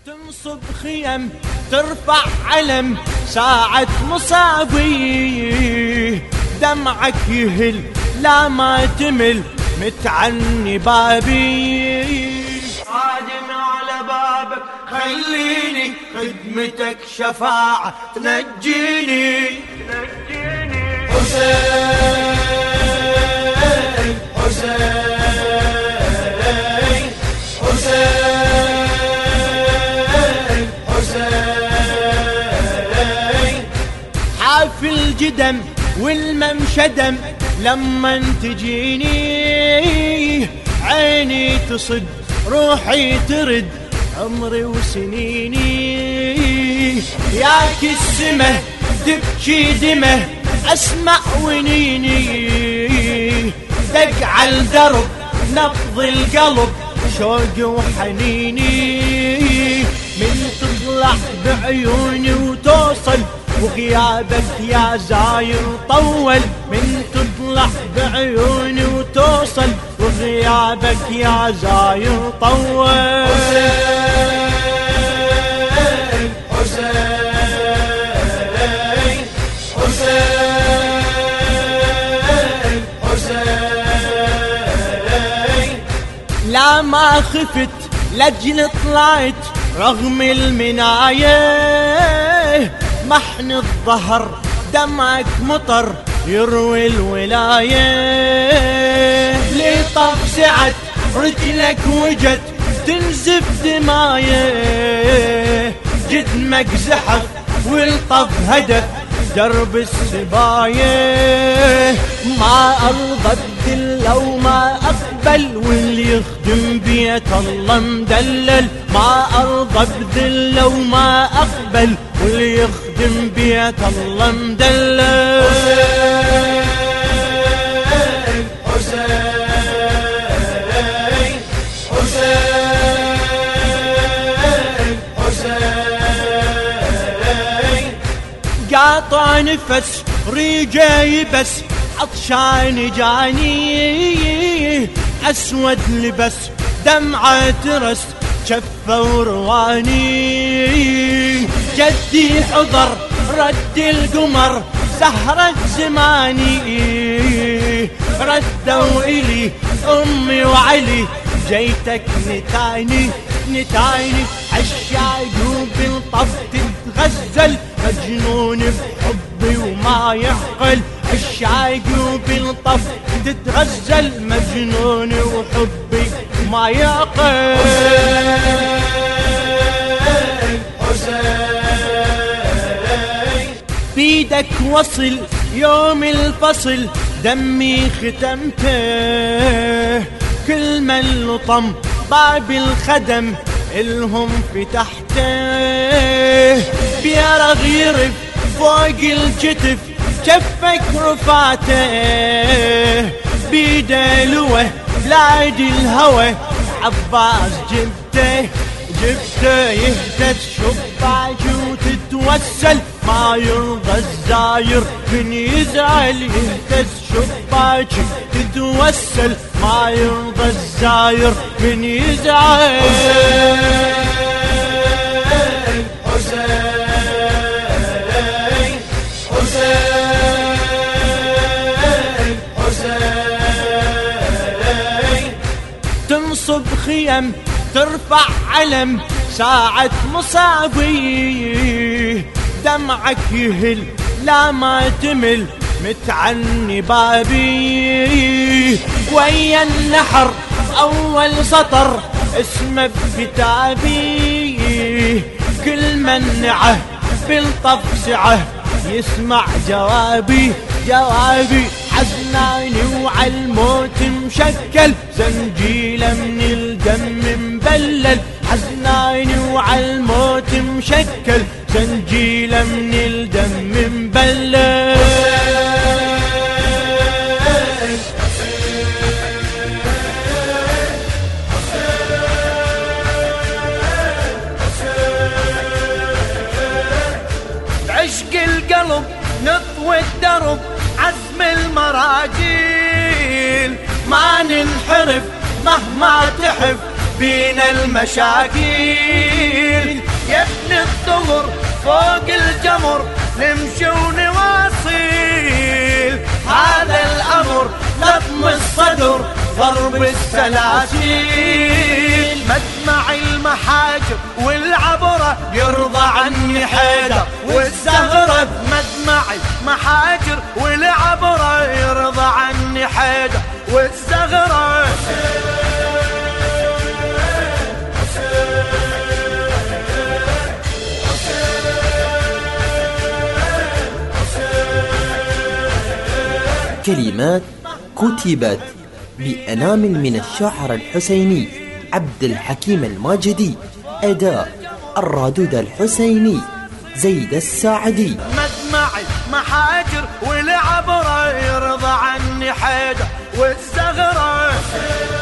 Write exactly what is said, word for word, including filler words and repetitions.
تنصب خيم ترفع علم ساعة مصابي، دمعك يهل لا ما تمل متعني بابي. قادم على بابك خليني خدمتك شفاعة تنجيني تنجيني. حسين حسين حسين حسين حافي الجدم والممشدم لما تجيني، عيني تصد روحي ترد عمري وسنيني. ياك السمه تبكي دمه اسمع ونيني، دق على الدرب نبض القلب شوقي وحنيني. من تطلع بعيوني وتوصل وغيابك يا زاير طول، من تطلع بعيوني وتوصل وغيابك يا زاير طول. حسين حسين حسين حسين لا ما خفت لاجل طلعت رغم المنايه، محن الظهر دمعك مطر يروي الولايه. لطف سعت رجلك وجت تنزف دمايه، جدمك زحف والطف هدف درب السبايه. ما ارضى بذل وما اقبل واللي يخدم بيت الله مدلل، ما ارضى بذل وما اقبل واللي يخدم بيت الله مدلل. حسين حسين حسين قاطع نفس ريجي بس عطشان جاني، اسود لبس دمعة ترس شفة ورواني. جدي حضر رد القمر سهرة زماني، ردوا إلي أمي وعلي جيتك نتايني نتايني. عالشاي وبالطف تتغزل مجنون بحبي وما يعقل، عالشاي وبالطف تتغزل مجنون وحبي ما يعقل. حسين بيدك وصل يوم الفصل دمي ختمته، كل من لطم باب الخدم الهم فتحته. بيرغ يرف فوق الكتف كفك رفاته، بيده لوه بلاد الهوى عباس جبته جبته. يهتز شباك وتتوسل ما يرضى الزاير من يزعل، يهتز شباك تتوسل ما يرضى الزاير من يزعل. حسين حسين حسين تنصب خيم ترفع علم ساعة مصابي، دمعك يهل لا ما تمل متعني بابي. ويا النحر أول سطر اسمه بكتابي، كل من نعه بالطف سعه يسمع جوابي جوابي. حزناني وعالموت مشكل زنجيله من الدم مبلل، حزناني وعالموت مشكل زنجيله من الدم مبلل. عشق القلب نطوي الدرب عزم المراجيل، ما ننحرف مهما تحف بينا المشاكل. نمشي ونواصل هذا الأمر لطم الصدر ضرب السلاسل. مدمع المحاجر والعبرة يرضى عني حيدر والزهرة، مدمع المحاجر والعبرة يرضى عني حيدر والزهرة. كلمات كتبت بأنامل من الشاعر الحسيني عبد الحكيم الماجدي، أداء الرادود الحسيني زيد الساعدي. مدمعي محاجر والعبرة يرضى عني حيدر والزغرة.